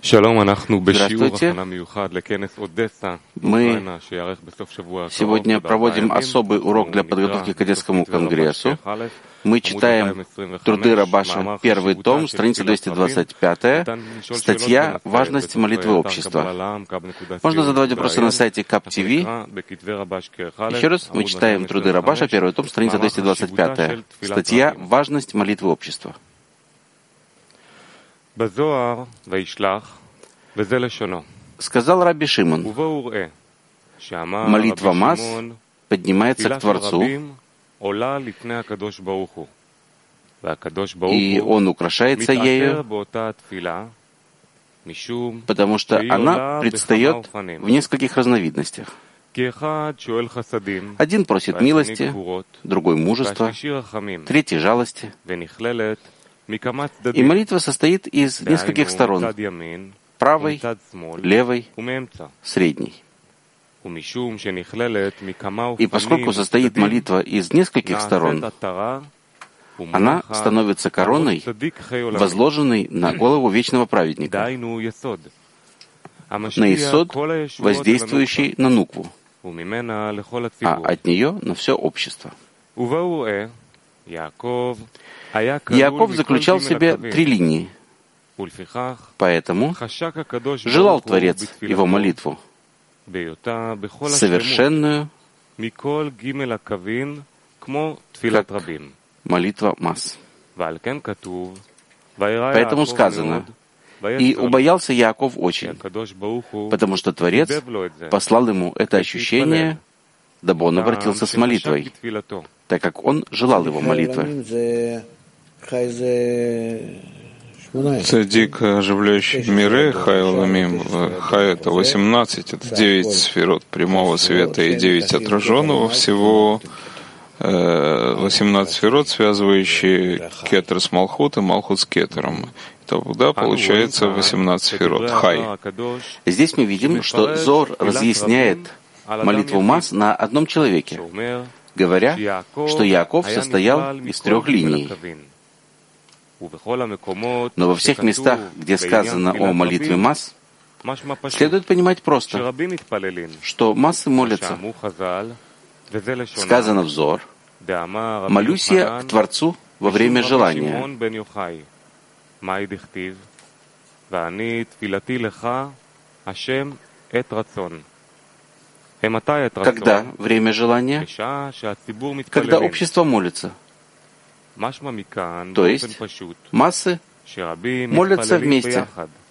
Здравствуйте. Мы сегодня проводим особый урок для подготовки к Одесскому конгрессу. Мы читаем труды Рабаша, первый том, страница 225, статья «Важность молитвы общества». Можно задавать вопросы на сайте KAP.TV. Еще раз, мы читаем труды Рабаша, первый том, страница 225, статья «Важность молитвы общества». Сказал Рабби Шимон: молитва масс поднимается к Творцу, и он украшается ею, потому что она предстает в нескольких разновидностях. Один просит милости, другой мужества, третий жалости. И молитва состоит из нескольких сторон: правой, левой, средней. И поскольку состоит молитва из нескольких сторон, она становится короной, возложенной на голову вечного праведника, на исод, воздействующий на нукву, а от нее на все общество. Иаков заключал в себе три линии, поэтому желал Творец его молитву совершенную, как молитва масс. Поэтому сказано: «И убоялся Иаков очень, потому что Творец послал ему это ощущение, дабы он обратился с молитвой, так как он желал его молитвы». Цадик, оживляющий миры, Хай Ламим. Хай — это 18, это 9 сферот прямого света и 9 отраженного, всего 18 сферот, связывающие кетер с Малхут и Малхут с кетером. Тогда получается 18 сферот. Хай. Здесь мы видим, что Зор разъясняет молитву масс на одном человеке, говоря, что Иаков состоял из трех линий. Но во всех местах, где сказано о молитве масс, следует понимать просто, что массы молятся. Сказано в Зор: «Молюсь я к Творцу во время желания». Когда время желания? Когда общество молится. То есть массы молятся вместе.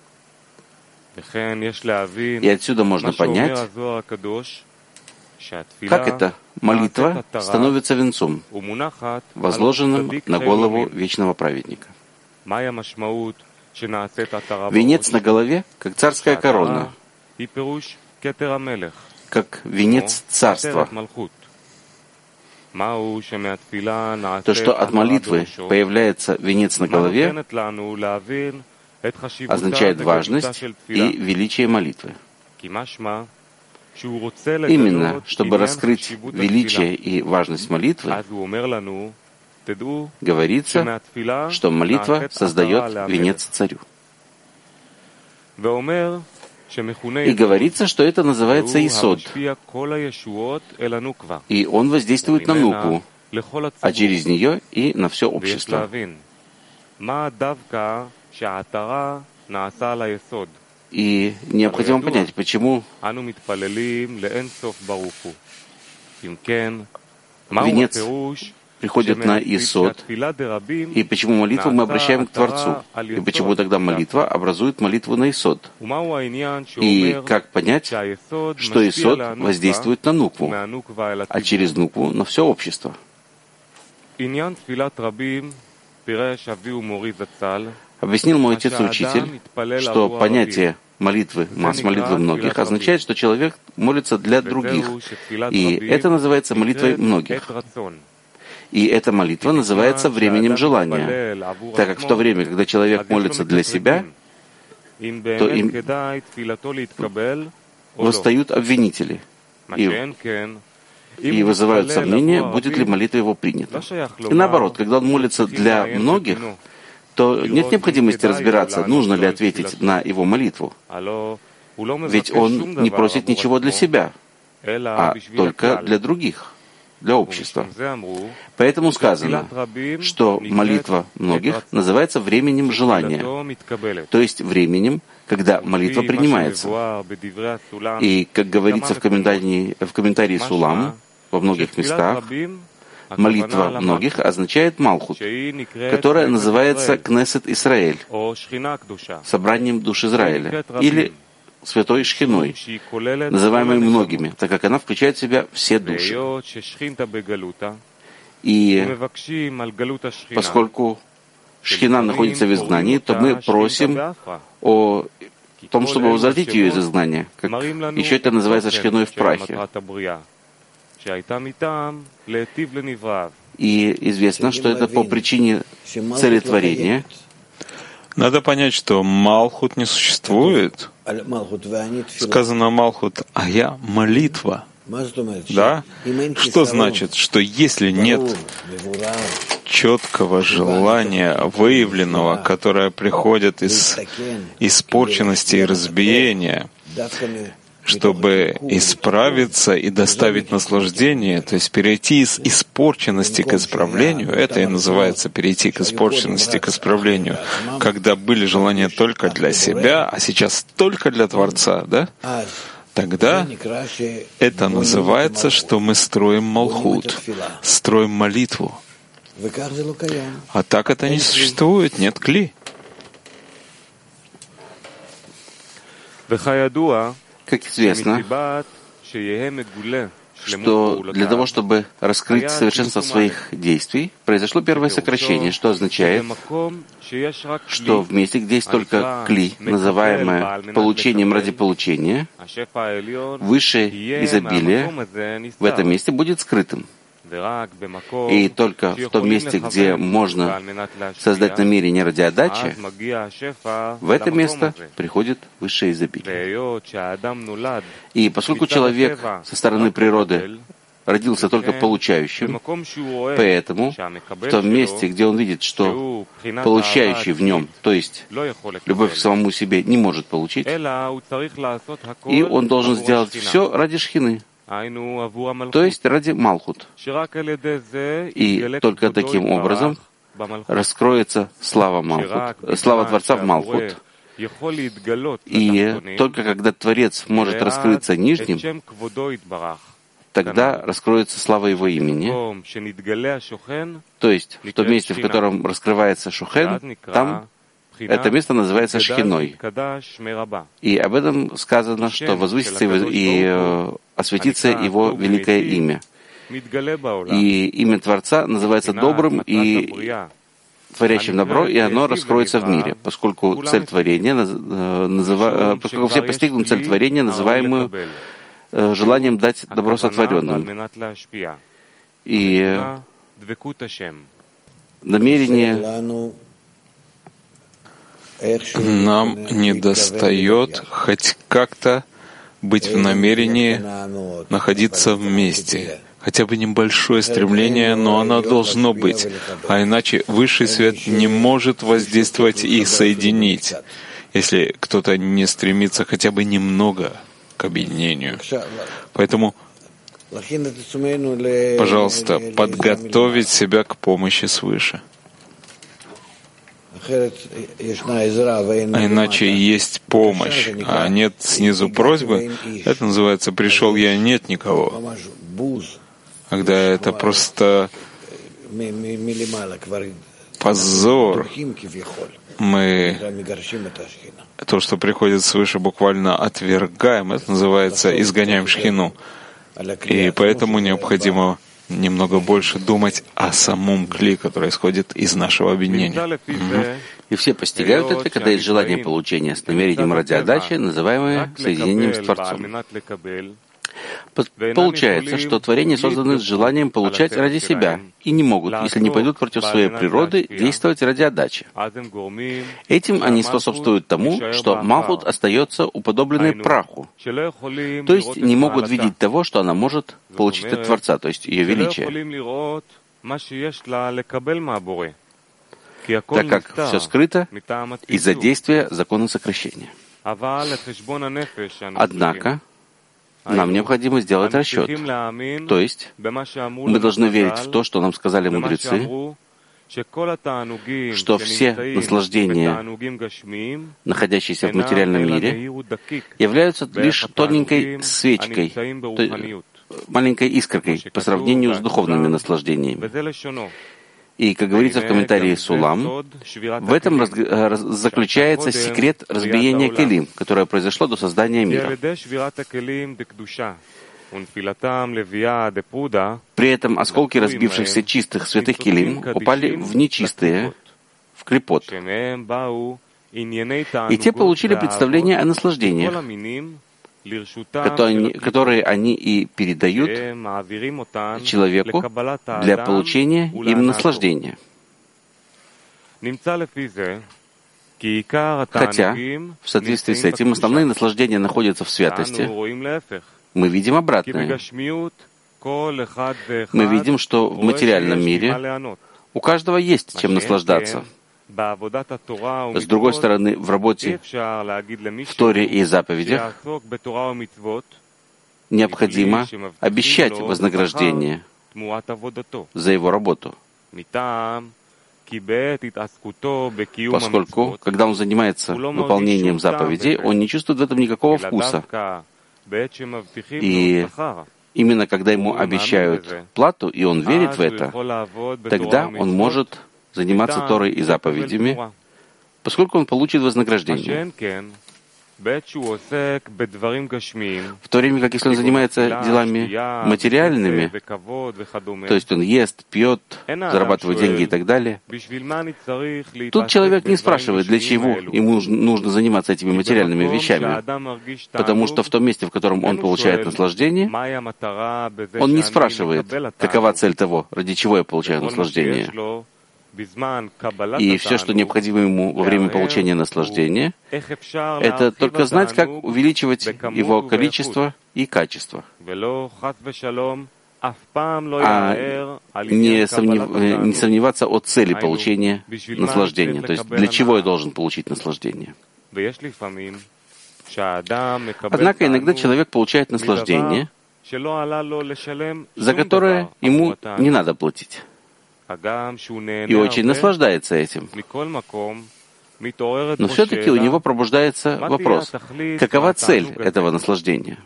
И отсюда можно понять, как эта молитва становится венцом, возложенным на голову вечного праведника. Венец на голове, как царская корона, как венец царства. То, что от молитвы появляется венец на голове, означает важность и величие молитвы. Именно, чтобы раскрыть величие и важность молитвы, говорится, что молитва создает венец царю. И говорится, что это называется исод. И он воздействует на нукву, а через нее и на все общество. И необходимо понять, почему венец приходит на исод, и почему молитву мы обращаем к Творцу, и почему тогда молитва образует молитву на исод. И как понять, что исод воздействует на нукву, а через нукву на все общество. Объяснил мой отец и учитель, что понятие молитвы, масс молитвы многих, означает, что человек молится для других, и это называется молитвой многих. И эта молитва называется временем желания, так как в то время, когда человек молится для себя, то им восстают обвинители и вызывают сомнения, будет ли молитва его принята. И наоборот, когда он молится для многих, то нет необходимости разбираться, нужно ли ответить на его молитву. Ведь он не просит ничего для себя, а только для других, для общества. Поэтому сказано, что молитва многих называется временем желания, то есть временем, когда молитва принимается. И, как говорится в комментарии Сулам, во многих местах, молитва многих означает Малхут, которая называется Кнесет Исраэль, собранием душ Израиля, или Святой Шхиной, называемой многими, так как она включает в себя все души. И поскольку Шхина находится в изгнании, то мы просим о том, чтобы возвратить ее из изгнания. Как еще это называется Шхиной в прахе. И известно, что это по причине целетворения. Надо понять, что Малхут не существует. Сказано Малхут, а я молитва. Да? Что значит, что если нет четкого желания, выявленного, которое приходит из испорченности и разбиения, чтобы исправиться и доставить наслаждение, то есть перейти из испорченности к исправлению, это и называется перейти к испорченности к исправлению, когда были желания только для себя, а сейчас только для Творца, да? Тогда это называется, что мы строим Малхут, строим молитву. А так это не существует, нет кли. Как известно, что для того, чтобы раскрыть совершенство своих действий, произошло первое сокращение, что означает, что в месте, где есть только кли, называемое получением ради получения, высшее изобилие в этом месте будет скрытым. И только в том месте, где можно создать намерение ради отдачи, в это место приходит высшее изобилие. И поскольку человек со стороны природы родился только получающим, поэтому в том месте, где он видит, что получающий в нем, то есть любовь к самому себе, не может получить, и он должен сделать все ради Шхины, то есть ради Малхут. И только таким образом раскроется слава Малхут, слава Творца в Малхут. И только когда Творец может раскрыться нижним, тогда раскроется слава Его имени. То есть в том месте, в котором раскрывается Шухен, там это место называется Шхиной. И об этом сказано, что возвысится и осветится Его великое имя. И имя Творца называется добрым и творящим добро, и оно раскроется в мире, поскольку цель творения, поскольку все постигнут цель творения, называемую желанием дать добро сотворенным. И намерение нам недостает хоть как-то быть в намерении находиться вместе. Хотя бы небольшое стремление, но оно должно быть. А иначе высший свет не может воздействовать и соединить, если кто-то не стремится хотя бы немного к объединению. Поэтому, пожалуйста, подготовить себя к помощи свыше. А иначе есть помощь, а нет снизу просьбы, это называется «пришел я, нет никого». Когда это просто позор, мы то, что приходит свыше, буквально отвергаем, это называется «изгоняем Шхину». И поэтому необходимо немного больше думать о самом кли, который исходит из нашего объединения. И все постигают это, когда есть желание получения с намерением ради отдачи, называемое соединением с Творцом. Получается, что творения созданы с желанием получать ради себя и не могут, если не пойдут против своей природы, действовать ради отдачи. Этим они способствуют тому, что Малхут остается уподобленной праху, то есть не могут видеть того, что она может получить от Творца, то есть ее величие. так как все скрыто из-за действия закона сокращения. Однако, нам необходимо сделать расчет. То есть, мы должны верить в то, что нам сказали мудрецы, что все наслаждения, находящиеся в материальном мире, являются лишь тоненькой свечкой, маленькой искоркой по сравнению с духовными наслаждениями. И, как говорится в комментарии Сулам, в этом заключается секрет разбиения келим, которое произошло до создания мира. При этом осколки разбившихся чистых святых келим упали в нечистые, в клипот. И те получили представление о наслаждениях, которые они и передают человеку для получения им наслаждения. Хотя, в соответствии с этим, основные наслаждения находятся в святости, мы видим обратное. Мы видим, что в материальном мире у каждого есть чем наслаждаться. С другой стороны, в работе, в Торе и заповедях необходимо обещать вознаграждение за его работу. Поскольку, когда он занимается выполнением заповедей, он не чувствует в этом никакого вкуса. И именно когда ему обещают плату, и он верит в это, тогда он может заниматься Торой и заповедями, поскольку он получит вознаграждение. В то время как если он занимается делами материальными, то есть он ест, пьет, зарабатывает деньги и так далее, тут человек не спрашивает, для чего ему нужно заниматься этими материальными вещами, потому что в том месте, в котором он получает наслаждение, он не спрашивает, какова цель того, ради чего я получаю наслаждение. И все, что необходимо ему во время получения наслаждения, это только знать, как увеличивать его количество и качество, а не сомневаться о цели получения наслаждения, то есть для чего я должен получить наслаждение. Однако иногда человек получает наслаждение, за которое ему не надо платить. И очень наслаждается этим. Но все-таки у него пробуждается вопрос, какова цель этого наслаждения?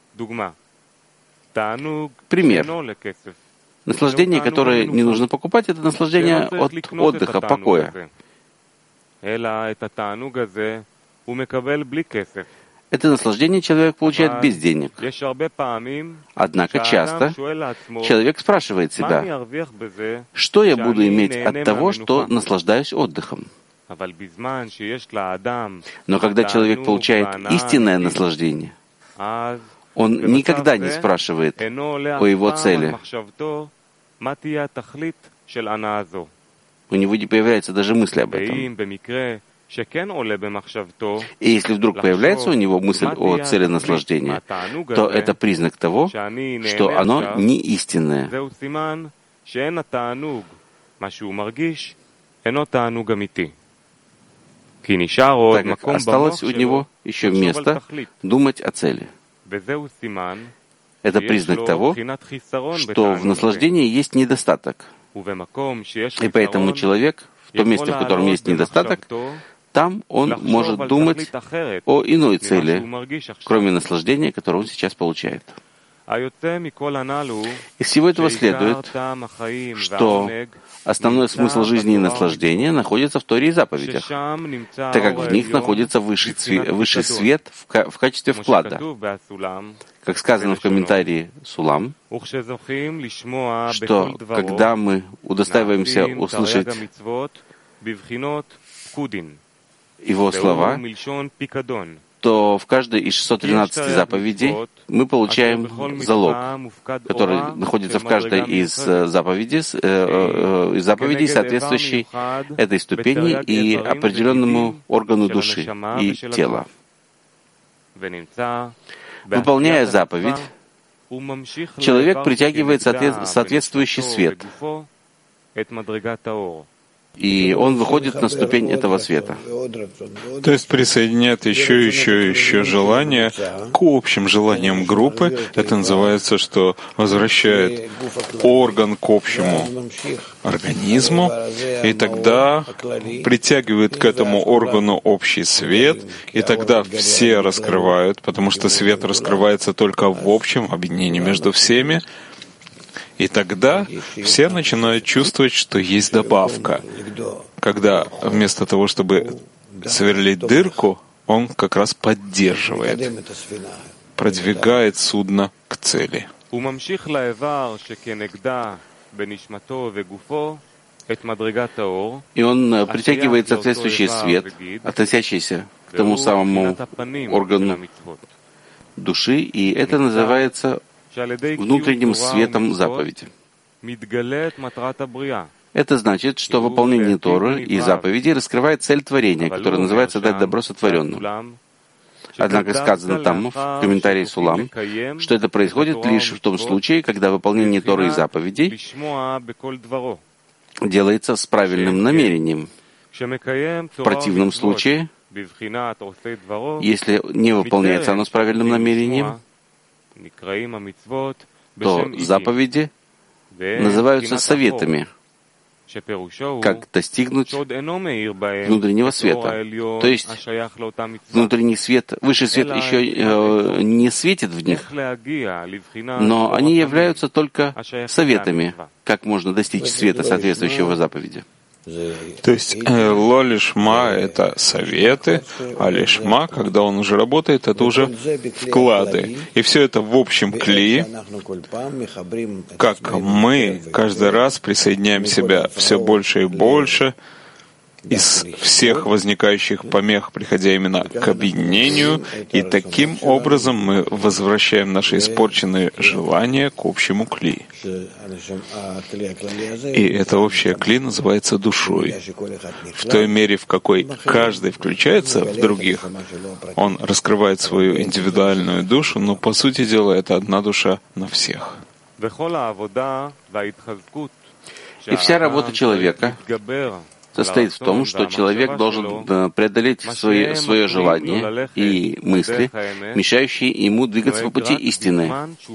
Пример. Наслаждение, которое не нужно покупать, это наслаждение от отдыха, покоя. Это наслаждение человек получает без денег. Однако часто человек спрашивает себя, что я буду иметь от того, что наслаждаюсь отдыхом? Но когда человек получает истинное наслаждение, он никогда не спрашивает о его цели. У него не появляется даже мысли об этом. И если вдруг появляется у него мысль о цели наслаждения, то это признак того, что оно не истинное. Так как осталось у него еще место думать о цели. Это признак того, что в наслаждении есть недостаток. И поэтому человек, в том месте, в котором есть недостаток, там он может думать о иной цели, кроме наслаждения, которое он сейчас получает. Из всего этого следует, что основной смысл жизни и наслаждения находится в Торе и заповедях, так как в них находится высший свет в качестве вклада. Как сказано в комментарии Сулам, что когда мы удостаиваемся услышать его слова, то в каждой из 613 заповедей мы получаем залог, который находится в каждой из заповедей, соответствующей этой ступени и определенному органу души и тела. Выполняя заповедь, человек притягивает соответствующий свет. и он выходит на ступень этого света. То есть присоединяет еще желание к общим желаниям группы. Это называется, что возвращает орган к общему организму, и тогда притягивает к этому органу общий свет, и тогда все раскрывают, потому что свет раскрывается только в общем объединении между всеми. И тогда все начинают чувствовать, что есть добавка, когда вместо того, чтобы сверлить дырку, он как раз поддерживает, продвигает судно к цели. И он притягивает соответствующий свет, относящийся к тому самому органу души, и это называется внутренним светом заповеди. Это значит, что выполнение Торы и заповедей раскрывает цель творения, которая называется «дать добро сотворенным». Однако сказано там, в комментарии Сулам, что это происходит лишь в том случае, когда выполнение Торы и заповедей делается с правильным намерением. В противном случае, если не выполняется оно с правильным намерением, то заповеди называются советами, как достигнуть внутреннего света. То есть внутренний свет, высший свет еще не светит в них, но они являются только советами, как можно достичь света, соответствующего заповеди. То есть ло-лишма — это советы, а лишма, когда он уже работает, это уже вклады. И все это в общем кли, как мы каждый раз присоединяем себя все больше и больше из всех возникающих помех, приходя именно к объединению, и таким образом мы возвращаем наши испорченные желания к общему кли. И это общее кли называется душой. В той мере, в какой каждый включается в других, он раскрывает свою индивидуальную душу, но по сути дела это одна душа на всех. И вся работа человека состоит в том, что человек должен преодолеть свое желание и мысли, мешающие ему двигаться по пути истины.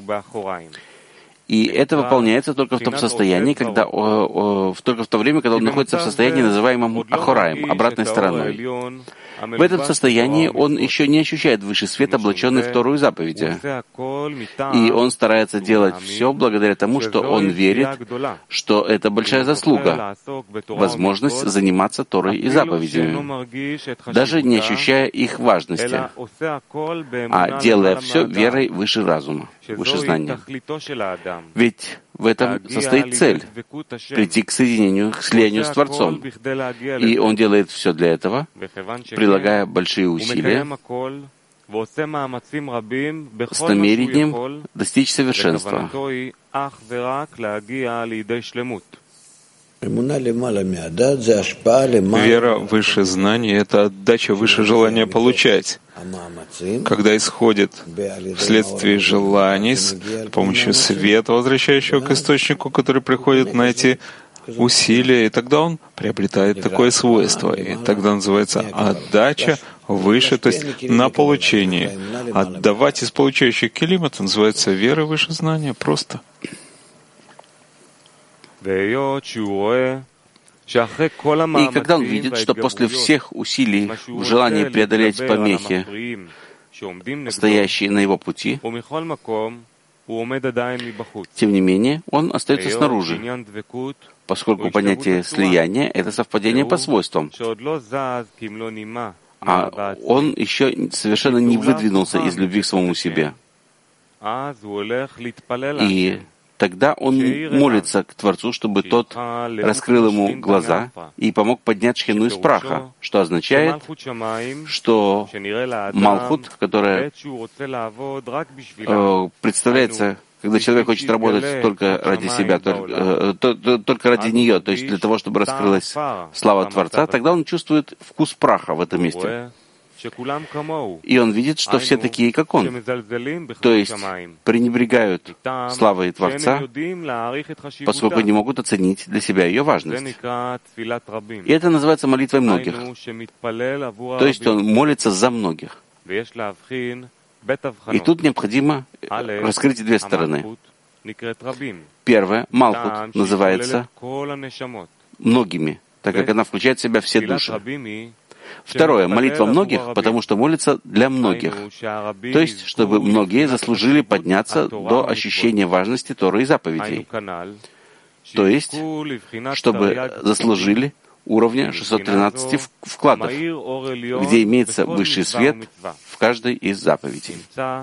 И это выполняется только в том состоянии, только в то время, когда он находится в состоянии, называемом ахораем, обратной стороной. В этом состоянии он еще не ощущает высший свет, облаченный в Тору и заповеди. И он старается делать все благодаря тому, что он верит, что это большая заслуга, возможность заниматься Торой и заповедями, даже не ощущая их важности, а делая все верой выше разума, выше знания. Ведь в этом состоит цель — прийти к соединению, к слиянию с Творцом. И он делает все для этого, прилагая большие усилия, с намерением достичь совершенства. Вера выше знания — это отдача выше желания получать, когда исходит вследствие желаний с помощью света, возвращающего к источнику, который приходит на эти усилия, и тогда он приобретает такое свойство. И тогда называется отдача выше, то есть на получение. Отдавать из получающих келим — это называется вера выше знания, просто. И когда он видит, что после всех усилий в желании преодолеть помехи, стоящие на его пути, тем не менее, он остается снаружи, поскольку понятие слияния — это совпадение по свойствам, а он еще совершенно не выдвинулся из любви к самому себе. И тогда он молится к Творцу, чтобы тот раскрыл ему глаза и помог поднять шхину из праха, что означает, что Малхут, которая представляется, когда человек хочет работать только ради себя, только ради нее, то есть для того, чтобы раскрылась слава Творца, тогда он чувствует вкус праха в этом месте. И он видит, что все такие, как он, то есть пренебрегают славой Творца, поскольку не могут оценить для себя ее важность. И это называется молитвой многих. То есть он молится за многих. И тут необходимо раскрыть две стороны. Первое, Малхут называется многими, так как она включает в себя все души. Второе, молитва многих, потому что молится для многих. То есть, чтобы многие заслужили подняться до ощущения важности Торы и заповедей. То есть, чтобы заслужили уровня 613 вкладов, где имеется высший свет в каждой из заповедей.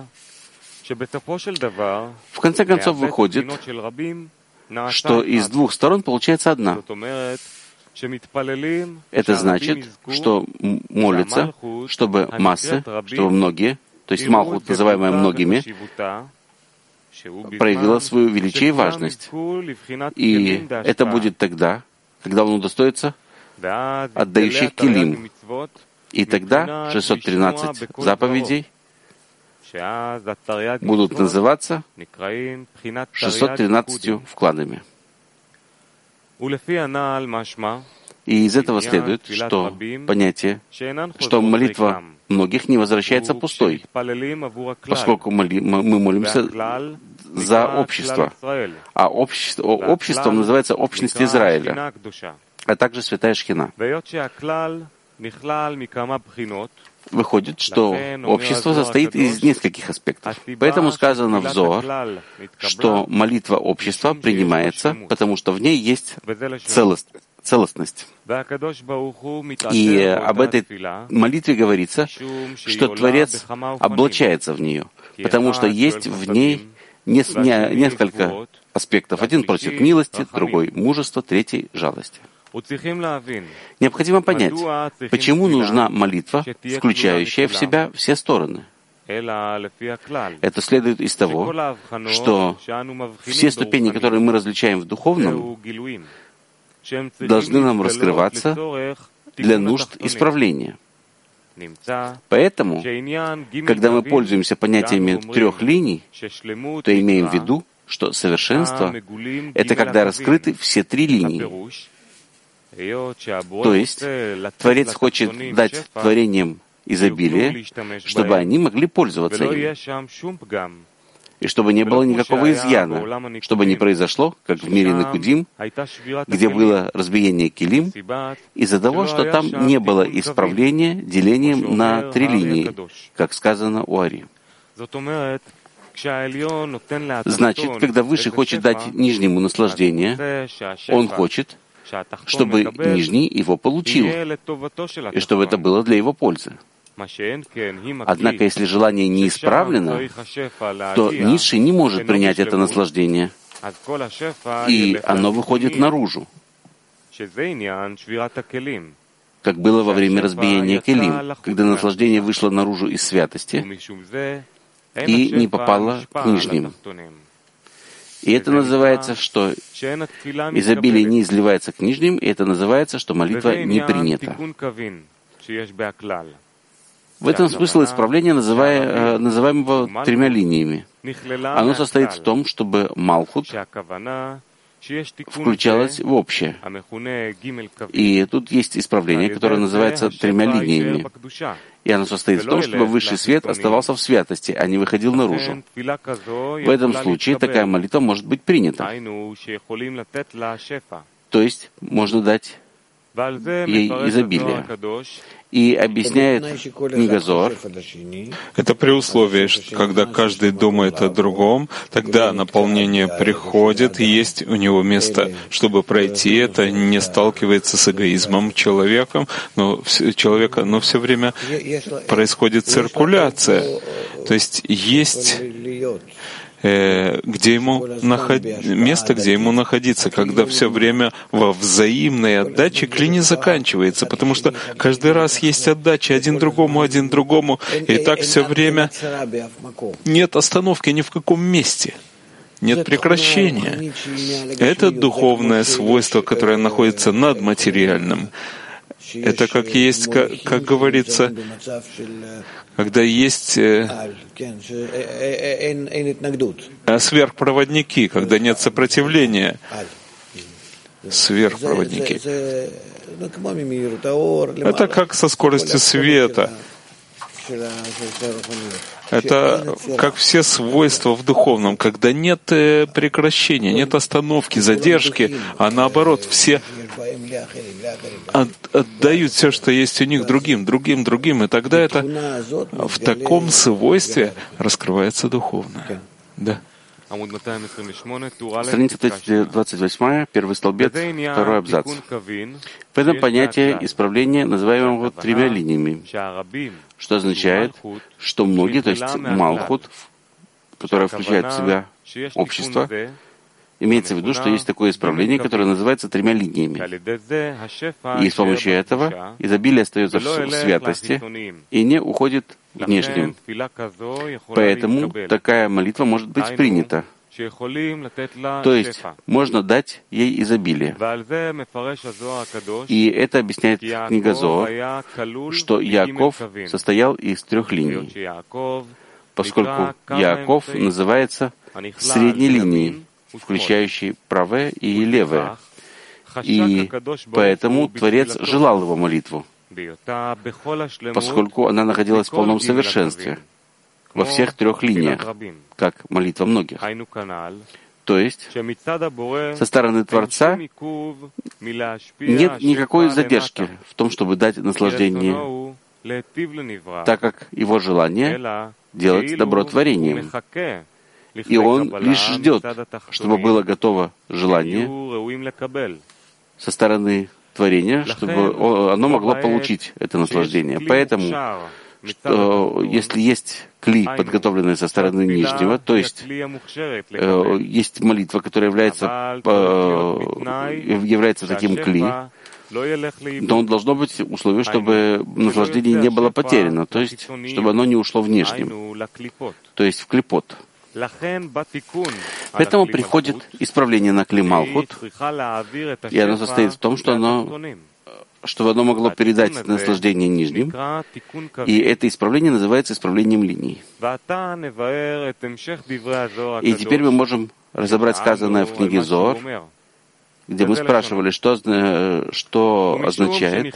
В конце концов выходит, что из двух сторон получается одна. Это значит, что молятся, чтобы массы, чтобы многие, то есть Малхут, называемая многими, проявила свою величие и важность. И это будет тогда, когда он удостоится отдающих келим. И тогда 613 заповедей будут называться 613 вкладами. И из этого следует, что понятие, что молитва многих не возвращается пустой, поскольку мы молимся за общество. А обществом называется общность Израиля, а также святая Шхина. Выходит, что общество состоит из нескольких аспектов. Поэтому сказано в Зоар, что молитва общества принимается, потому что в ней есть целостность. И об этой молитве говорится, что Творец облачается в нее, потому что есть в ней несколько аспектов. Один просит милости, другой мужества, третий жалости. Необходимо понять, почему нужна молитва, включающая в себя все стороны. Это следует из того, что все ступени, которые мы различаем в духовном, должны нам раскрываться для нужд исправления. Поэтому, когда мы пользуемся понятиями трех линий, то имеем в виду, что совершенство — это когда раскрыты все три линии. То есть Творец хочет дать творениям изобилие, чтобы они могли пользоваться им, и чтобы не было никакого изъяна, чтобы не произошло, как в мире Некудим, где было разбиение килим, из-за того, что там не было исправления делением на три линии, как сказано у Ари. Значит, когда Высший хочет дать нижнему наслаждение, он хочет, чтобы нижний его получил, и чтобы это было для его пользы. Однако, если желание не исправлено, то низший не может принять это наслаждение, и оно выходит наружу, как было во время разбиения келим, когда наслаждение вышло наружу из святости и не попало к нижним. И это называется, что изобилие не изливается к нижним, и это называется, что молитва не принята. В этом смысл исправления, называемого тремя линиями. Оно состоит в том, чтобы Малхут включалась в общее. И тут есть исправление, которое называется тремя линиями. И оно состоит в том, чтобы высший свет оставался в святости, а не выходил наружу. В этом случае такая молитва может быть принята. То есть можно дать ей изобилие. И объясняет книга Зоар. Это при условии, что когда каждый думает о другом, тогда наполнение приходит, и есть у него место, чтобы пройти это, не сталкивается с эгоизмом человека, но все время происходит циркуляция. То есть есть место, где ему находиться, когда все время во взаимной отдаче клини заканчивается, потому что каждый раз есть отдача один другому, и так все время нет остановки ни в каком месте. Нет прекращения. Это духовное свойство, которое находится над материальным. Это как есть, как говорится, когда есть сверхпроводники, когда нет сопротивления. Сверхпроводники. Это как со скоростью света. Это как все свойства в духовном, когда нет прекращения, нет остановки, задержки, а наоборот, все отдают все, что есть у них, другим, и тогда это в таком свойстве раскрывается духовное. Да. Страница 28, первый столбец, второй абзац. В этом понятие исправления, называемого тремя линиями, что означает, что многие, то есть Малхут, которое включает в себя общество, имеется в виду, что есть такое исправление, которое называется тремя линиями. И с помощью этого изобилие остается в святости и не уходит внешним. Поэтому такая молитва может быть принята. То есть можно дать ей изобилие. И это объясняет книга Зоар, что Яаков состоял из трех линий, поскольку Яаков называется средней линией, включающей правое и левое. И поэтому Творец желал его молитву, поскольку она находилась в полном совершенстве во всех трех линиях, как молитва многих. То есть, со стороны Творца нет никакой задержки в том, чтобы дать наслаждение, так как его желание делать добро творением. И он лишь ждет, чтобы было готово желание со стороны творения, чтобы оно могло получить это наслаждение. Поэтому, что если есть кли, подготовленный со стороны нижнего, то есть есть молитва, которая является таким кли, но должно быть условие, чтобы наслаждение не было потеряно, то есть чтобы оно не ушло внешним, то есть в клипот. Поэтому приходит исправление на кли Малхут, и оно состоит в том, чтобы оно могло передать наслаждение нижним, и это исправление называется исправлением линий. И теперь мы можем разобрать сказанное в книге Зоар, где мы спрашивали, что означает,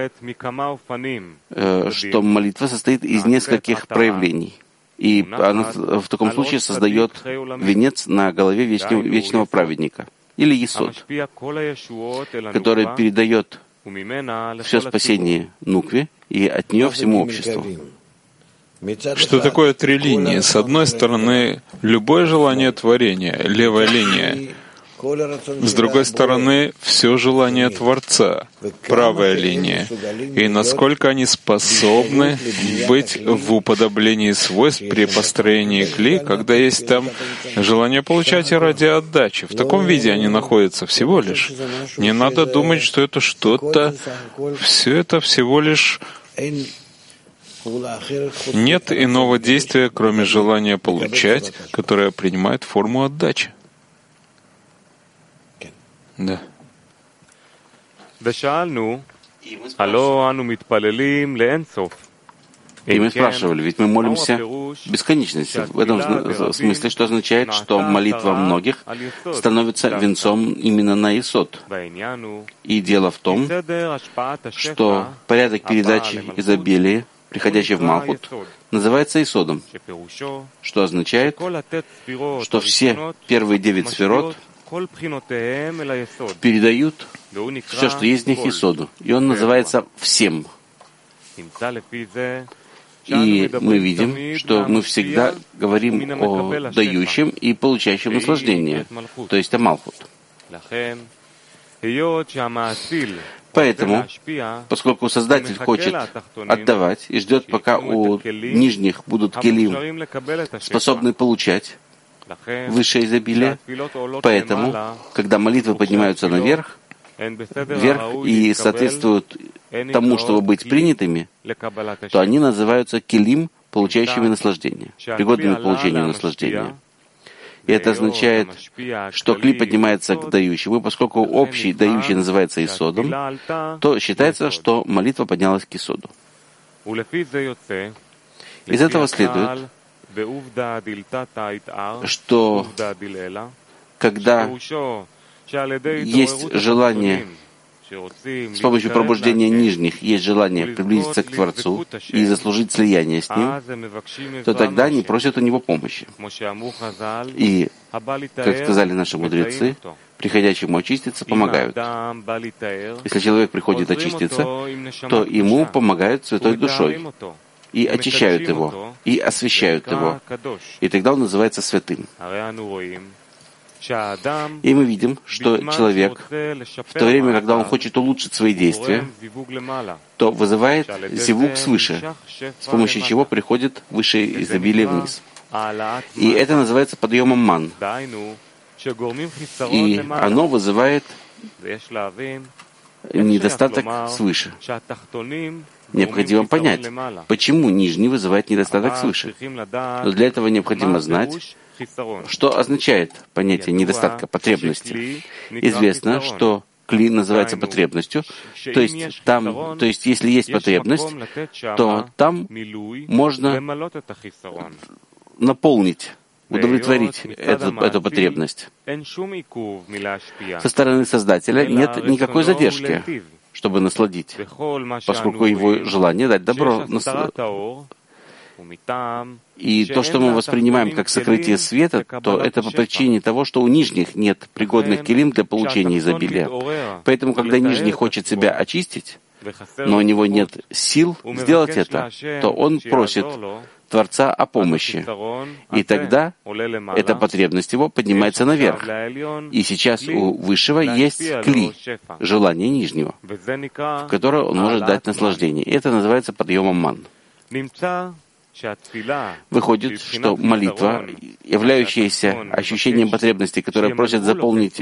что молитва состоит из нескольких проявлений. И она в таком случае создает венец на голове вечного праведника, или есод, который передает все спасение Нукве и от нее всему обществу. Что такое три линии? С одной стороны, любое желание творения, левая линия. С другой стороны, все желание Творца, правая линия. И насколько они способны быть в уподоблении свойств при построении кли, когда есть там желание получать и ради отдачи. В таком виде они находятся всего лишь. Не надо думать, что это что-то, все это всего лишь... Нет иного действия, кроме желания получать, которое принимает форму отдачи. Да. И мы спрашивали, ведь мы молимся бесконечности. В этом смысле, что означает, что молитва многих становится венцом именно на есод. И дело в том, что порядок передачи изобилия, приходящий в Малхут, называется есодом, что означает, что все первые 9 сферот передают все, что есть в них, есоду. И он называется всем. И мы видим, что мы всегда говорим о дающем и получающем наслаждение, то есть о Малхут. Поэтому, поскольку Создатель хочет отдавать и ждет, пока у нижних будут келим, способные получать высшее изобилие, поэтому, когда молитвы поднимаются наверх, и соответствуют тому, чтобы быть принятыми, то они называются келим, получающими наслаждение, пригодными к получению наслаждения. И это означает, что кли поднимается к дающему, и поскольку общий дающий называется исодом, то считается, что молитва поднялась к исоду. Из этого следует, что когда есть желание, с помощью пробуждения нижних, есть желание приблизиться к Творцу и заслужить слияние с Ним, то тогда они просят у Него помощи. И, как сказали наши мудрецы, приходящему очиститься помогают. Если человек приходит очиститься, то ему помогают Святой Душой, и очищают его, и освящают его, и тогда он называется святым. И мы видим, что человек, в то время, когда он хочет улучшить свои действия, то вызывает зивук свыше, с помощью чего приходит высшее изобилие вниз. И это называется подъемом ман. И оно вызывает недостаток свыше. Необходимо понять, почему нижний вызывает недостаток свыше. Но для этого необходимо знать, что означает понятие недостатка потребности. Известно, что кли называется потребностью, то есть если есть потребность, то там можно наполнить, удовлетворить эту потребность. Со стороны Создателя нет никакой задержки, чтобы насладить, поскольку его желание дать добро. И то, что мы воспринимаем как сокрытие света, то это по причине того, что у нижних нет пригодных килим для получения изобилия. Поэтому, когда нижний хочет себя очистить, но у него нет сил сделать это, то он просит Творца о помощи. И тогда эта потребность его поднимается наверх. И сейчас у Высшего есть кли, желание нижнего, в которое он может дать наслаждение. И это называется подъемом ман. Выходит, что молитва, являющаяся ощущением потребности, которую просит заполнить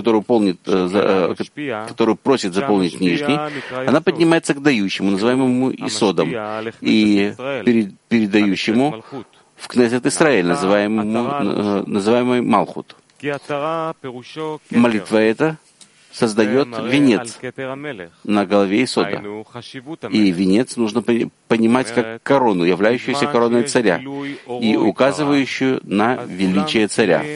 нижний, она поднимается к дающему, называемому исодом, и передающему в Кнесет Исраэль, называемый Малхут. Молитва эта создает венец на голове Исода. И венец нужно понимать как корону, являющуюся короной царя, и указывающую на величие царя.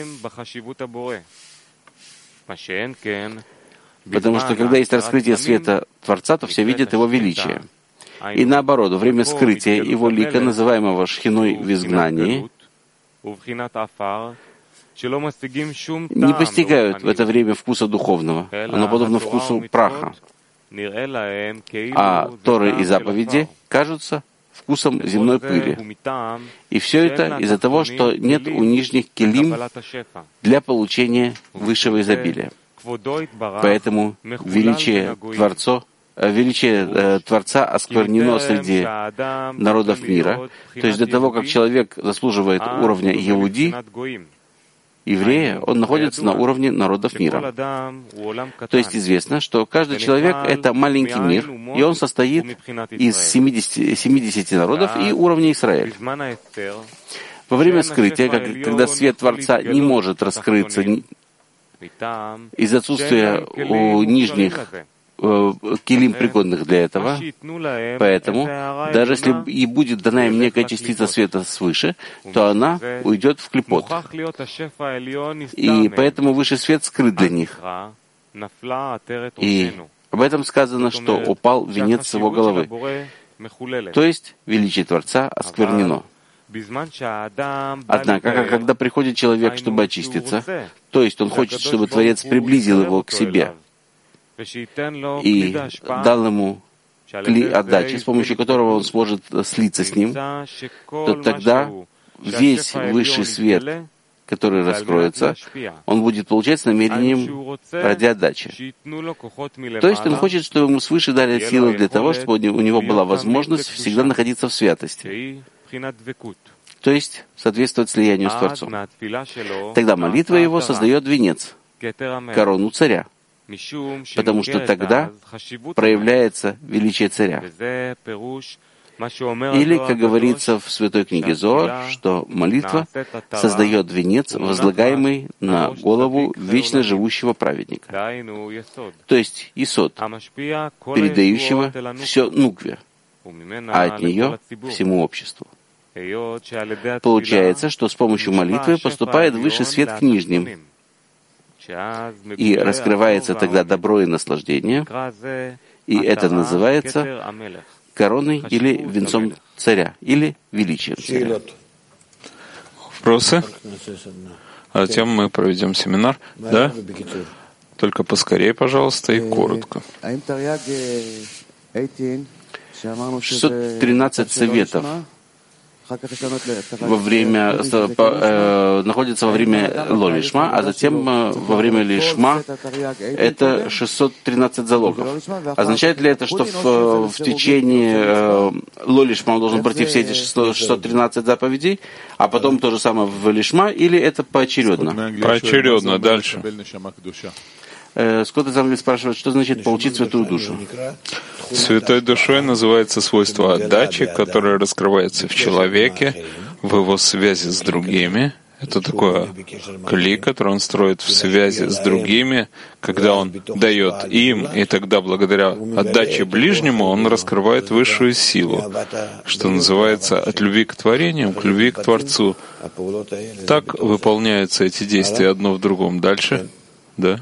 Потому что когда есть раскрытие света Творца, то все видят его величие. И наоборот, во время скрытия его лика, называемого шхиной в изгнании, не постигают в это время вкуса духовного. Оно подобно вкусу праха. А Торы и заповеди кажутся вкусом земной пыли. И все это из-за того, что нет у нижних келим для получения высшего изобилия. Поэтому величие Творца осквернено среди народов мира. То есть до того, как человек заслуживает уровня Иуди, еврея, он находится на уровне народов мира. То есть известно, что каждый человек — это маленький мир, и он состоит из 70 народов и уровня Израиль. Во время скрытия, когда свет Творца не может раскрыться из-за отсутствия у нижних килим, пригодных для этого. Поэтому, даже если и будет дана им некая частица света свыше, то она уйдет в клипот. И поэтому высший свет скрыт для них. И об этом сказано, что упал венец с его головы. То есть величие Творца осквернено. Однако, когда приходит человек, чтобы очиститься, то есть он хочет, чтобы Творец приблизил его к себе, и дал ему кли отдачи, с помощью которого он сможет слиться с ним, то тогда весь высший свет, который раскроется, он будет получать с намерением ради отдачи. То есть он хочет, чтобы ему свыше дали силы для того, чтобы у него была возможность всегда находиться в святости, то есть соответствовать слиянию с Творцом. Тогда молитва его создает венец, корону царя, потому что тогда проявляется величие царя. Или, как говорится в Святой книге Зоар, что молитва создает венец, возлагаемый на голову вечно живущего праведника, то есть Исод, передающего все Нукве, а от нее всему обществу. Получается, что с помощью молитвы поступает высший свет к нижним, и раскрывается тогда добро и наслаждение, и это называется короной или венцом царя, или величием царя. Вопросы? А затем мы проведем семинар. Да? Только поскорее, пожалуйста, и коротко. 613 советов находится во время Лолишма, а затем во время Лишма это 613 залогов. Означает ли это, что в течение Лолишма он должен пройти все эти 613 заповедей, а потом то же самое в Лишма, или это поочередно? Поочередно, дальше. Скотт Замли спрашивает, что значит получить святую душу? Святой душой называется свойство отдачи, которое раскрывается в человеке, в его связи с другими. Это такое кли, который он строит в связи с другими, когда он дает им, и тогда благодаря отдаче ближнему он раскрывает высшую силу, что называется от любви к творению, к любви к Творцу. Так выполняются эти действия одно в другом. Дальше? Да?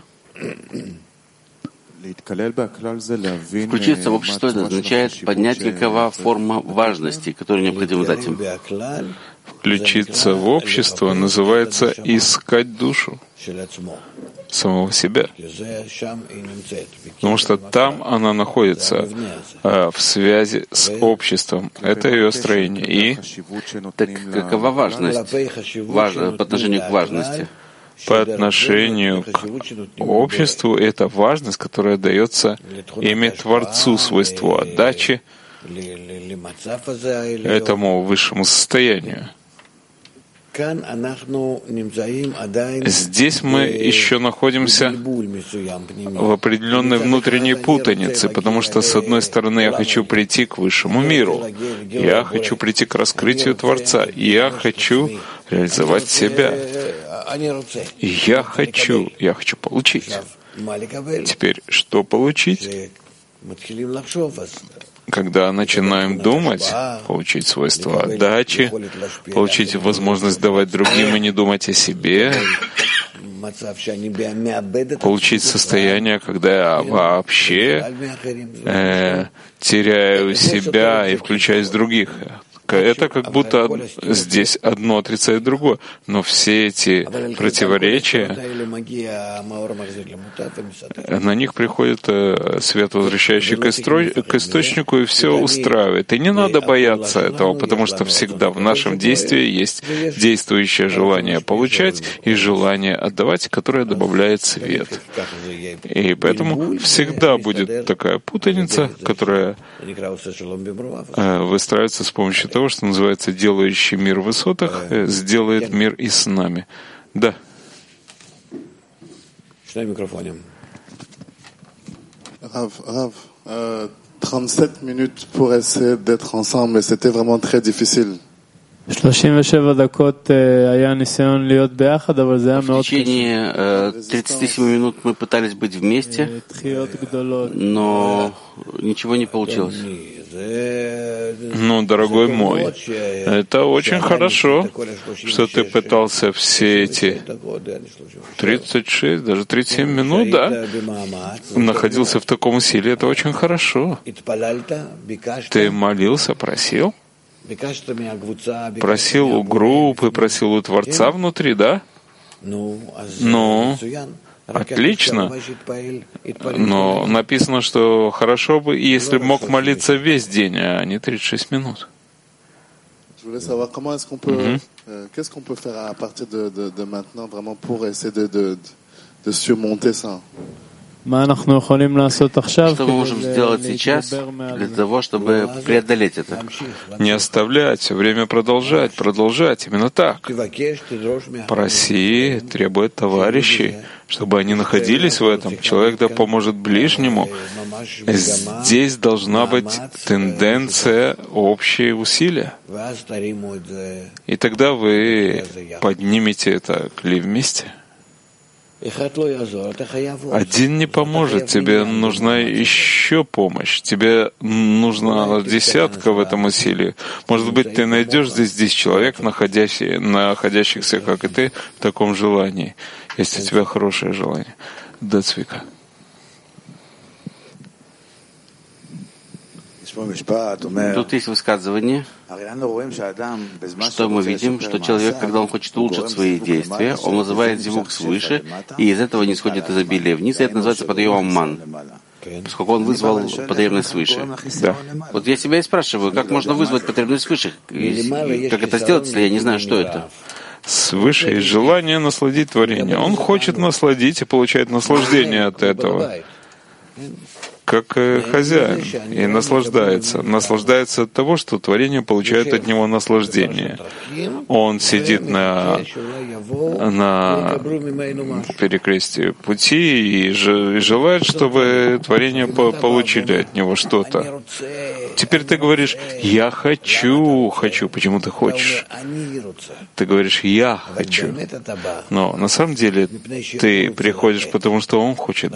Включиться в общество это означает поднять какова форма важности, которую необходимо дать им. Включиться в общество называется искать душу самого себя, потому что там она находится в связи с обществом. Это ее строение. И так какова важность по отношению к важности? По отношению к обществу это важность, которая дается ими Творцу, свойству отдачи этому высшему состоянию. Здесь мы еще находимся в определенной внутренней путанице, потому что, с одной стороны, я хочу прийти к высшему миру, я хочу прийти к раскрытию Творца, я хочу реализовать себя, я хочу получить. Теперь, что получить? Когда начинаем думать, получить свойства отдачи, получить возможность давать другим и не думать о себе, получить состояние, когда я вообще теряю себя и включаюсь в других. Это как будто здесь одно отрицает другое. Но все эти противоречия, на них приходит свет, возвращающий к источнику, и все устраивает. И не надо бояться этого, потому что всегда в нашем действии есть действующее желание получать и желание отдавать, которое добавляет свет. И поэтому всегда будет такая путаница, которая выстраивается с помощью того, что называется «делающий мир в высотах», сделает мир и с нами. Да. Рав, 37 minutes pour essayer d'être ensemble, mais c'était vraiment très difficile. В течение 37 минут мы пытались быть вместе, но ничего не получилось. Ну, дорогой мой, это очень хорошо, что ты пытался все эти 36, даже 37 минут, да, находился в таком усилии. Это очень хорошо. Ты молился, просил? Просил у группы, просил у Творца внутри, да? Ну, отлично. Но написано, что хорошо бы, если бы мог молиться весь день, а не 36 минут. Qu'est-ce qu'on peut faire à partir de maintenant vraiment pour essayer de surmonter ça? Что мы можем сделать сейчас для того, чтобы преодолеть это? Не оставлять, время продолжать, именно так. Проси, требуй товарищей, чтобы они находились в этом. Человек да поможет ближнему. Здесь должна быть тенденция общие усилия. И тогда вы поднимете это кли вместе. Один не поможет, тебе нужна еще помощь, тебе нужна десятка в этом усилии. Может быть, ты найдешь здесь 10 человек, находящихся, как и ты, в таком желании, если у тебя хорошее желание. Да, Цвика. Тут есть высказывание, что мы видим, что человек, когда он хочет улучшить свои действия, он вызывает зевук свыше, и из этого не сходит изобилие вниз, и это называется подъемом ман, поскольку он вызвал потребность свыше. Да. Вот я себя и спрашиваю, как можно вызвать потребность свыше? Как это сделать, если я не знаю, что это? Свыше есть желание насладить творение. Он хочет насладить и получает наслаждение от этого, как хозяин, и наслаждается от того, что творение получает от него наслаждение. Он сидит на перекрестии пути и желает, чтобы творение получили от него что-то. Теперь ты говоришь: «Я хочу». Почему ты хочешь? Ты говоришь: «Я хочу». Но на самом деле ты приходишь, потому что он хочет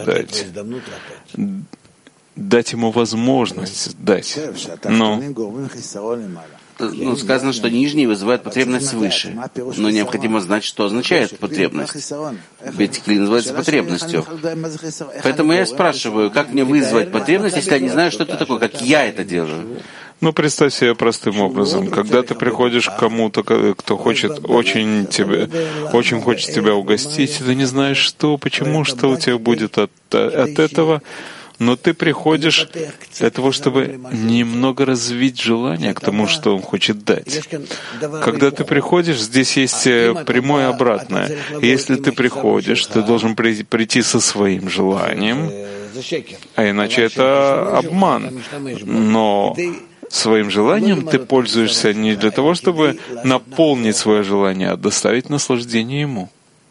дать ему возможность дать. Но сказано, что нижний вызывает потребность свыше. Но необходимо знать, что означает потребность. Ведь кли называется потребностью. Поэтому я спрашиваю, как мне вызвать потребность, если я не знаю, что это такое, как я это делаю. Ну, представь себе простым образом. Когда ты приходишь к кому-то, кто хочет очень хочет тебя угостить, ты не знаешь, что, почему, что у тебя будет от этого, но ты приходишь для того, чтобы немного развить желание к тому, что он хочет дать. Когда ты приходишь, здесь есть прямое обратное. Если ты приходишь, ты должен прийти со своим желанием, а иначе это обман. Но своим желанием ты пользуешься не для того, чтобы наполнить свое желание, а доставить наслаждение ему.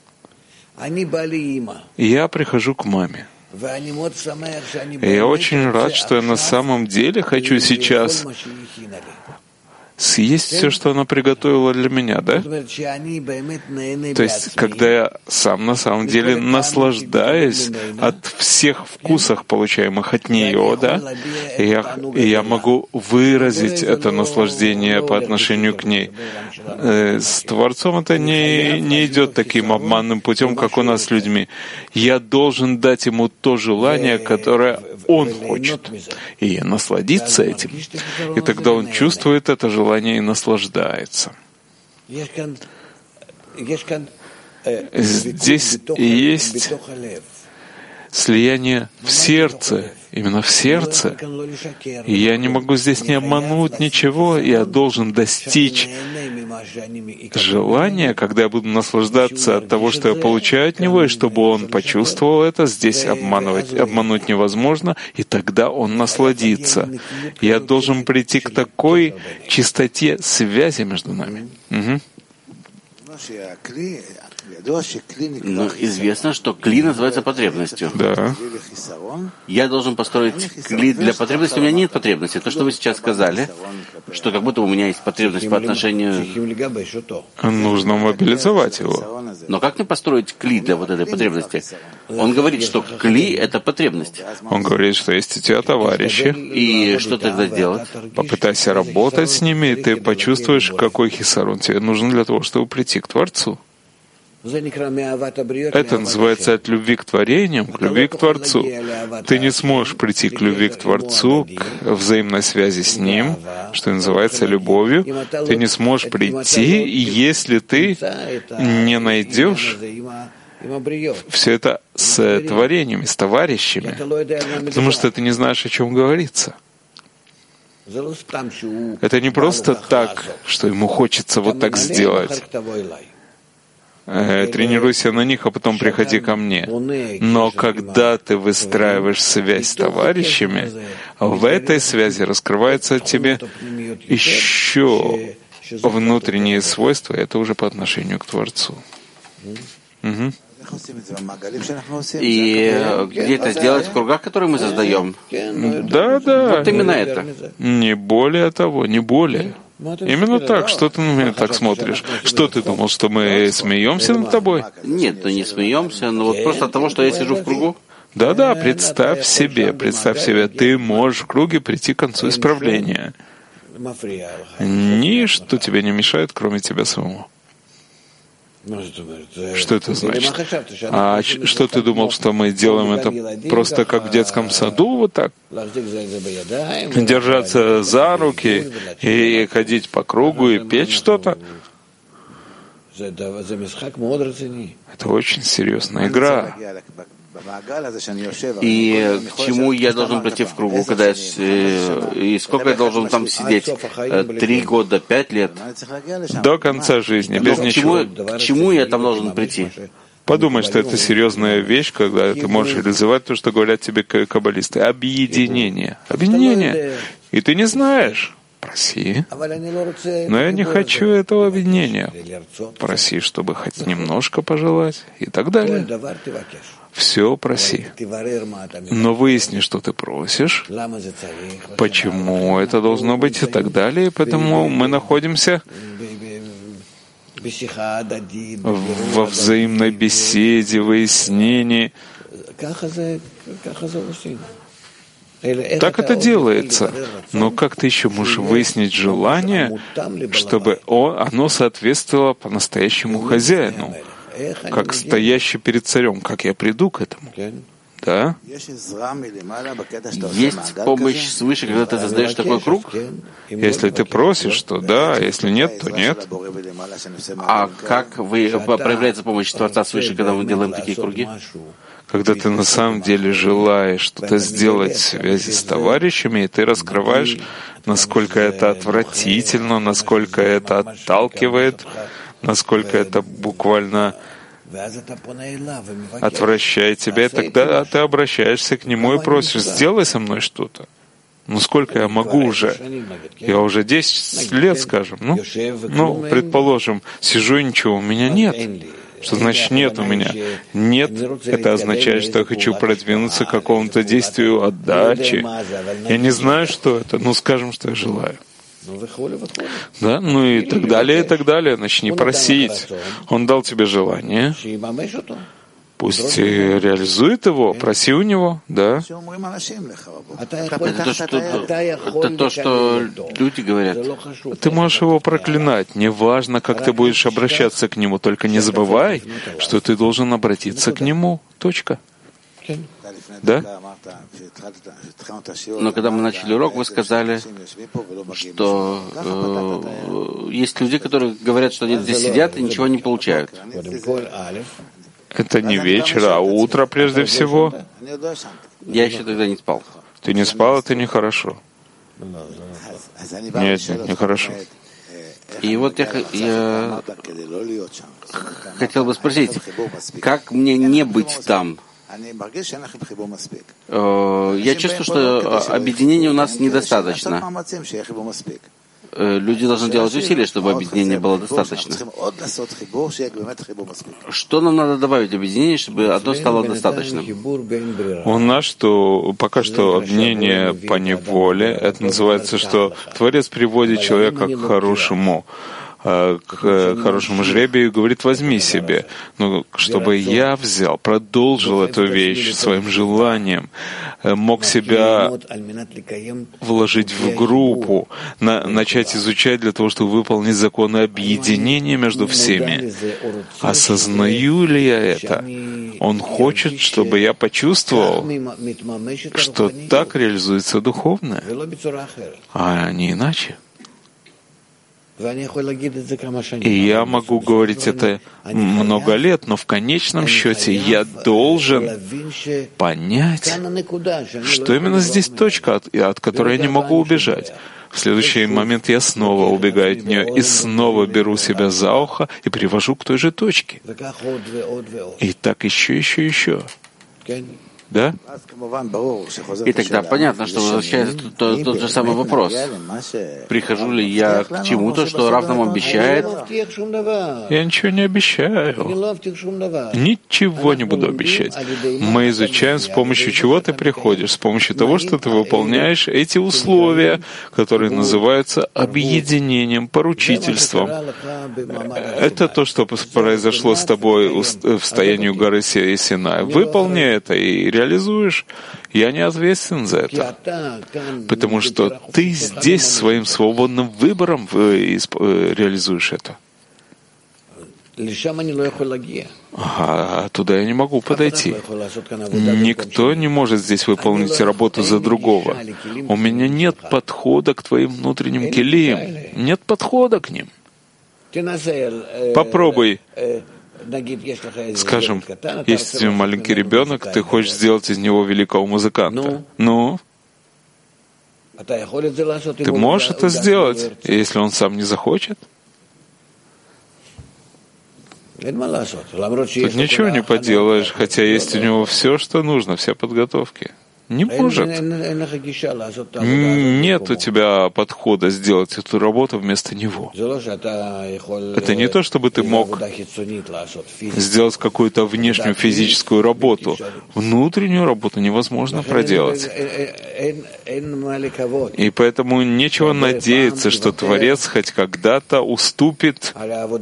Я прихожу к маме. И я очень рад, что я на самом деле хочу сейчас съесть все, что она приготовила для меня, да? То есть, когда я сам на самом деле наслаждаюсь от всех вкусов, получаемых от нее, да? И я могу выразить это наслаждение по отношению к ней. С Творцом это не идет таким обманным путем, как у нас с людьми. Я должен дать ему то желание, которое он хочет, и насладиться этим. И тогда он чувствует это желание и наслаждается. Здесь есть слияние в сердце, именно в сердце. И я не могу здесь не обмануть ничего, я должен достичь желания, когда я буду наслаждаться от того, что я получаю от него, и чтобы он почувствовал это, здесь обмануть невозможно, и тогда он насладится. Я должен прийти к такой чистоте связи между нами. Угу. Но известно, что кли называется потребностью. Да. Я должен построить кли для потребности, у меня нет потребности. То, что вы сейчас сказали, что как будто у меня есть потребность по отношению... Нужно мобилизовать его. Но как мне построить кли для вот этой потребности? Он говорит, что кли — это потребность. Он говорит, что есть у тебя товарищи. И что тогда делать? Попытайся работать с ними, и ты почувствуешь, какой хисарон тебе нужен для того, чтобы прийти к Творцу. Это называется от любви к творениям, к любви к Творцу. Ты не сможешь прийти к любви к Творцу, к взаимной связи с Ним, что называется любовью. Ты не сможешь прийти, если ты не найдешь все это с творениями, с товарищами, потому что ты не знаешь, о чем говорится. Это не просто так, что ему хочется вот так сделать. тренируйся на них, а потом приходи ко мне. Но когда ты выстраиваешь связь с товарищами, в этой связи раскрывается тебе еще внутренние свойства, это уже по отношению к Творцу. Угу. И где это сделать в кругах, которые мы создаем? Да. Вот именно это. Не более того, не более. Именно так. Что ты на меня так смотришь? Что ты думал, что мы смеемся над тобой? Нет, мы не смеемся, но вот просто от того, что я сижу в кругу. Да, представь себе, ты можешь в круге прийти к концу исправления. Ничто тебе не мешает, кроме тебя самого. Что это значит? А что ты думал, что мы делаем это просто как в детском саду, вот так? Держаться за руки и ходить по кругу и петь что-то? Это очень серьезная игра. И к чему я должен прийти в кругу, когда и сколько я должен там сидеть? 3 года, 5 лет? До конца жизни, без ничего. К чему я там должен прийти? Подумай, что это серьезная вещь, когда ты можешь реализовать то, что говорят тебе каббалисты. Объединение. И ты не знаешь. Проси. Но я не хочу этого объединения. Проси, чтобы хоть немножко пожелать, и так далее. Все проси. Но выясни, что ты просишь, почему это должно быть и так далее. И поэтому мы находимся во взаимной беседе, выяснении. Так это делается. Но как ты еще можешь выяснить желание, чтобы оно соответствовало по-настоящему хозяину, как стоящий перед царем? Как я приду к этому? Да? Есть помощь свыше, когда ты создаешь такой круг? Если ты просишь, то да, если нет, то нет. А как проявляется помощь Творца свыше, когда мы делаем такие круги? Когда ты на самом деле желаешь что-то сделать в связи с товарищами, и ты раскрываешь, насколько это отвратительно, насколько это отталкивает, насколько это буквально отвращает тебя, и тогда ты обращаешься к нему и просишь: сделай со мной что-то. Ну сколько я могу уже? Я уже 10 лет, скажем. Ну, предположим, сижу и ничего у меня нет. Что значит нет у меня? Нет, это означает, что я хочу продвинуться к какому-то действию отдачи. Я не знаю, что это, но скажем, что я желаю. Да, ну и так далее, и так далее. Начни просить. Он дал тебе желание. Пусть реализует его, проси у него, да. Это то, что люди говорят. Ты можешь его проклинать. Неважно, как ты будешь обращаться к нему, только не забывай, что ты должен обратиться к нему. Точка. Да? Но когда мы начали урок, вы сказали, что есть люди, которые говорят, что они здесь сидят и ничего не получают. Это не вечер, а утро прежде всего. Я еще тогда не спал. Ты не спал, это нехорошо. Нет, нехорошо. И вот я хотел бы спросить, как мне не быть там? Я чувствую, что объединения у нас недостаточно. Люди должны делать усилия, чтобы объединения было достаточно. Что нам надо добавить в объединение, чтобы оно стало достаточным? У нас пока что объединение по неволе. Это называется, что Творец приводит человека к хорошему жребию и говорит: возьми себе. Но чтобы я взял, продолжил эту вещь своим желанием, мог себя вложить в группу, начать изучать для того, чтобы выполнить законы объединения между всеми. Осознаю ли я это? Он хочет, чтобы я почувствовал, что так реализуется духовное, а не иначе. И я могу говорить это много лет, но в конечном счете я должен понять, что именно здесь точка, от которой я не могу убежать. В следующий момент я снова убегаю от нее и снова беру себя за ухо и привожу к той же точке. И так еще. Да? И тогда понятно, что возвращается тот же самый вопрос. Прихожу ли я к чему-то, что Рав нам обещает? Я ничего не обещаю. Ничего не буду обещать. Мы изучаем, с помощью чего ты приходишь, с помощью того, что ты выполняешь эти условия, которые называются объединением, поручительством. Это то, что произошло с тобой в стоянии у горы Синай. Выполняй это и реализуешь, я не ответственен за это. Потому что ты здесь своим свободным выбором реализуешь это. А туда я не могу подойти. Никто не может здесь выполнить работу за другого. У меня нет подхода к твоим внутренним келиям. Нет подхода к ним. Попробуй. Скажем, есть у тебя маленький ребенок, ты хочешь сделать из него великого музыканта. Ну? Ты можешь это сделать, если он сам не захочет? Тут ничего не поделаешь, хотя есть у него все, что нужно, все подготовки. Не может. Нет у тебя подхода сделать эту работу вместо него. Это не то, чтобы ты мог сделать какую-то внешнюю физическую работу. Внутреннюю работу невозможно проделать. И поэтому нечего надеяться, что Творец хоть когда-то уступит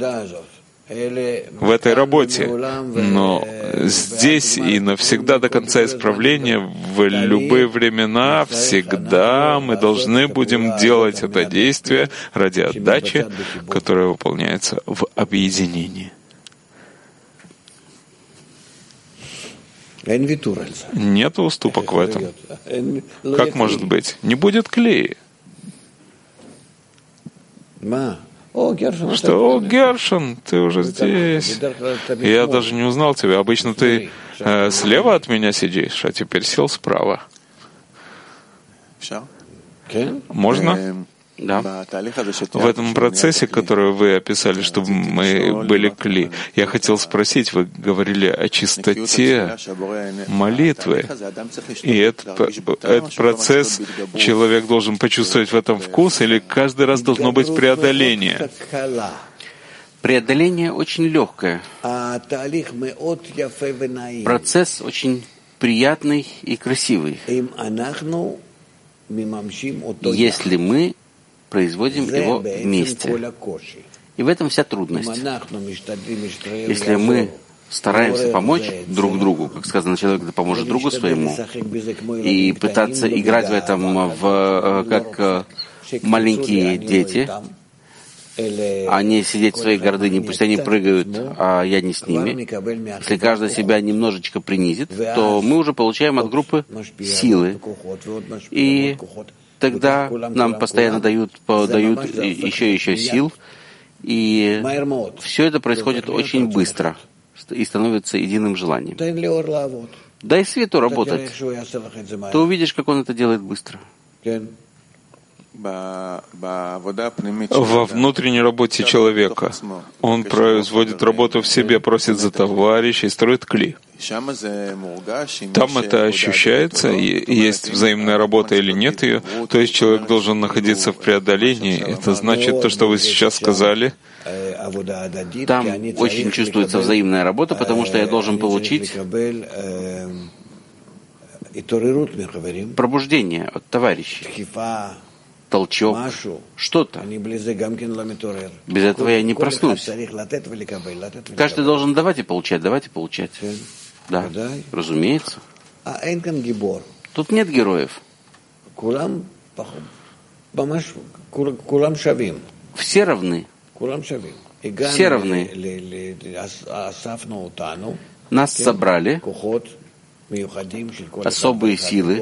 в этой работе. Но здесь и навсегда до конца исправления, в любые времена, всегда мы должны будем делать это действие ради отдачи, которое выполняется в объединении. Нет уступок в этом. Как может быть? Не будет клея. Что, Гершон, ты уже здесь. Я даже не узнал тебя. Обычно ты слева от меня сидишь, а теперь сел справа. Можно? Да. В этом процессе, который вы описали, чтобы мы были кли, я хотел спросить, вы говорили о чистоте молитвы, и этот процесс человек должен почувствовать в этом вкус, или каждый раз должно быть преодоление? Преодоление очень легкое. Процесс очень приятный и красивый, если мы производим его вместе. И в этом вся трудность. Если мы стараемся помочь друг другу, как сказано, человек да поможет другу своему, и пытаться играть в этом как маленькие дети, а не сидеть в своей гордыне, пусть они прыгают, а я не с ними. Если каждый себя немножечко принизит, то мы уже получаем от группы силы. И тогда нам постоянно дают еще и еще сил, и все это происходит очень быстро и становится единым желанием. Дай свету работать. Ты увидишь, как он это делает быстро. Во внутренней работе человека он производит работу в себе, просит за товарищей, строит кли. Там это ощущается, есть взаимная работа или нет ее, то есть человек должен находиться в преодолении. Это значит то, что вы сейчас сказали. Там очень чувствуется взаимная работа, потому что я должен получить пробуждение от товарищей. Толчок, что-то. Без этого я не проснусь. Каждый должен давать и получать. Да, разумеется. Тут нет героев. Все равны. Все равны. Нас собрали особые силы.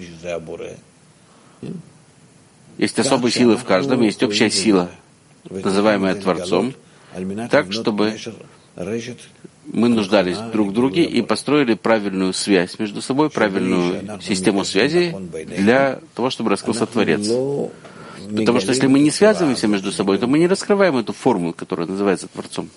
Есть особые силы в каждом, есть общая сила, называемая Творцом, так, чтобы мы нуждались друг в друге и построили правильную связь между собой, правильную систему связи для того, чтобы раскрылся Творец. Потому что если мы не связываемся между собой, то мы не раскрываем эту форму, которая называется Творцом.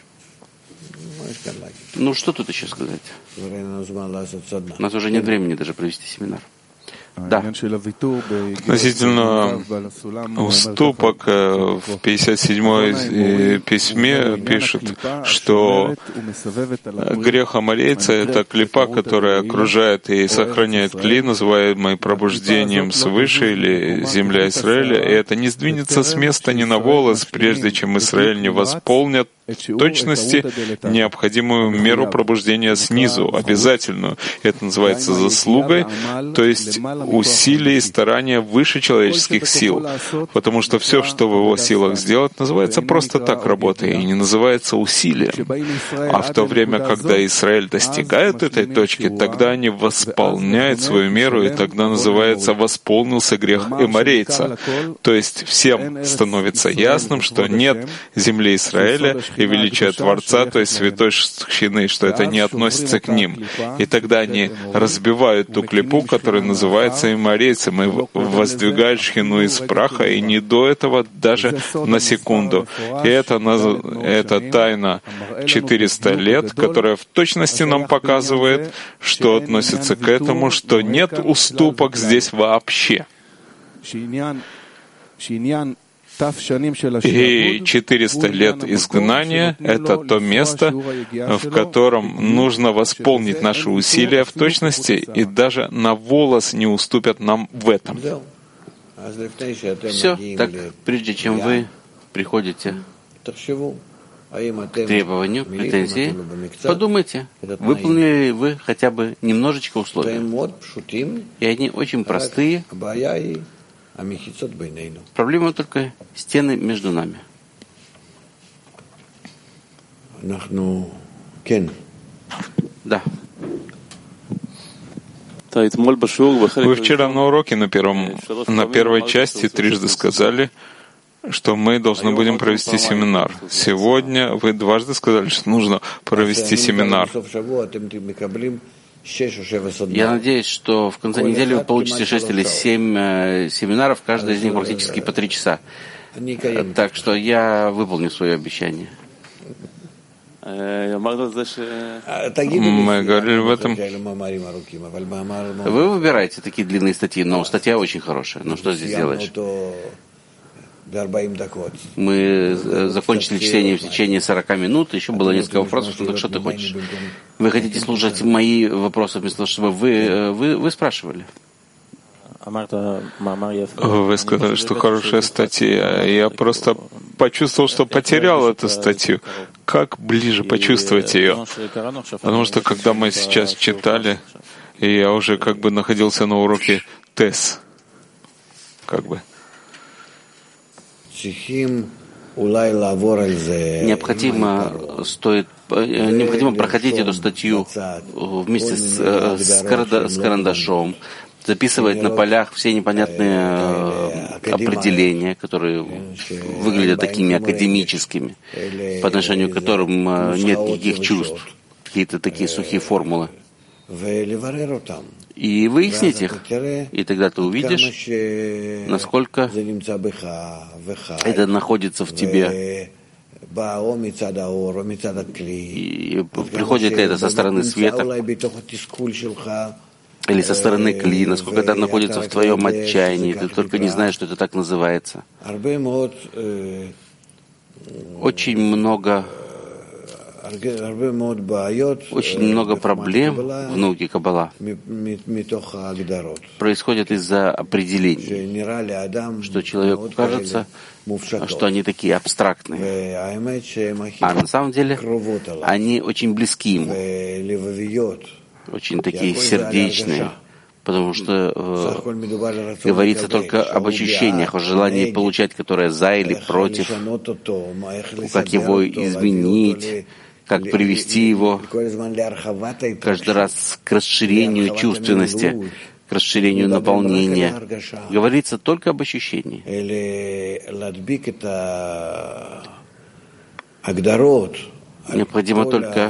Ну, что тут еще сказать? У нас уже нет времени даже провести семинар. Да. Относительно уступок в 57-й письме пишет, что грех аморейца — это клипа, которая окружает и сохраняет кли, называемый пробуждением свыше или земля Израиля, и это не сдвинется с места ни на волос, прежде чем Израиль не восполнят в точности необходимую меру пробуждения снизу, обязательную. Это называется заслугой, то есть усилия и старания выше человеческих сил. Потому что все, что в его силах сделать, называется просто так работой и не называется усилием. А в то время, когда Израиль достигает этой точки, тогда они восполняют свою меру, и тогда называется «восполнился грех эморейца». То есть всем становится ясным, что нет земли Израиля и величия Творца, то есть святой шхины, что это не относится к ним. И тогда они разбивают ту клипу, которая называется эморейцем, и воздвигают шхину из праха, и не до этого даже на секунду. И это тайна 400 лет, которая в точности нам показывает, что относится к этому, что нет уступок здесь вообще. И 400 лет изгнания — это то место, в котором нужно восполнить наши усилия в точности, и даже на волос не уступят нам в этом. Все, так прежде чем вы приходите к требованию, претензии, подумайте, выполнили ли вы хотя бы немножечко условия. И они очень простые. Проблема только стены между нами. Да. Вы вчера на уроке на первой части трижды сказали, что мы должны будем провести семинар. Сегодня вы дважды сказали, что нужно провести семинар. Я надеюсь, что в конце недели вы получите 6 или 7 семинаров, каждый из них практически по 3 часа. Так что я выполню свое обещание. Мы говорили в этом. Вы выбираете такие длинные статьи, но статья очень хорошая. Ну что здесь делаешь? Мы закончили чтение в течение 40 минут, еще было несколько вопросов, ну так что ты хочешь? Вы хотите слушать мои вопросы вместо того, чтобы вы спрашивали? Вы сказали, что хорошая статья. Я просто почувствовал, что потерял эту статью. Как ближе почувствовать ее? Потому что когда мы сейчас читали, я уже как бы находился на уроке ТЭС. Необходимо проходить эту статью вместе с карандашом, записывать на полях все непонятные определения, которые выглядят такими академическими, по отношению к которым нет никаких чувств, какие-то такие сухие формулы. И выяснить их, и тогда ты увидишь, насколько это находится в тебе. И приходит ли это со стороны света или со стороны кли, насколько это находится в твоем отчаянии, ты только не знаешь, что это так называется. Очень много проблем в науке Каббала происходит из-за определений, что человеку кажется, что они такие абстрактные, а на самом деле они очень близки ему, очень такие сердечные, потому что говорится только об ощущениях, о желании получать, которое за или против, как его изменить, как привести его каждый раз к расширению чувственности, к расширению наполнения. Говорится только об ощущении. Необходимо только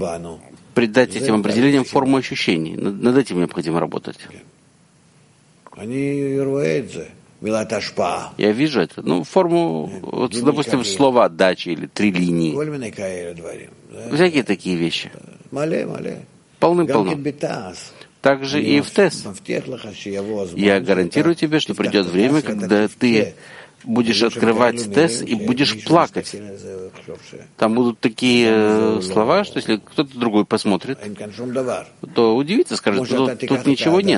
придать этим определениям форму ощущений. Над этим необходимо работать. Я вижу это. Ну, форму, вот, допустим, слова «отдача» или 3 линии. Всякие такие вещи. Полным-полно. Также и в ТЭС. Я гарантирую тебе, что придет время, когда ты будешь открывать ТЭС и будешь плакать. Там будут такие слова, что если кто-то другой посмотрит, то удивится, скажет, что тут ничего нет.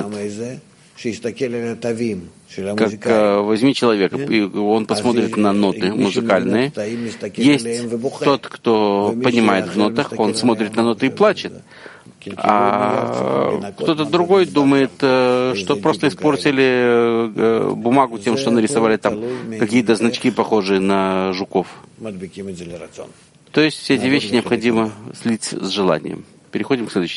Как возьми человека, и он посмотрит на ноты музыкальные. Есть тот, кто понимает в нотах, он смотрит на ноты и плачет. А кто-то другой думает, что просто испортили бумагу тем, что нарисовали там какие-то значки, похожие на жуков. То есть все эти вещи необходимо слить с желанием. Переходим к следующей.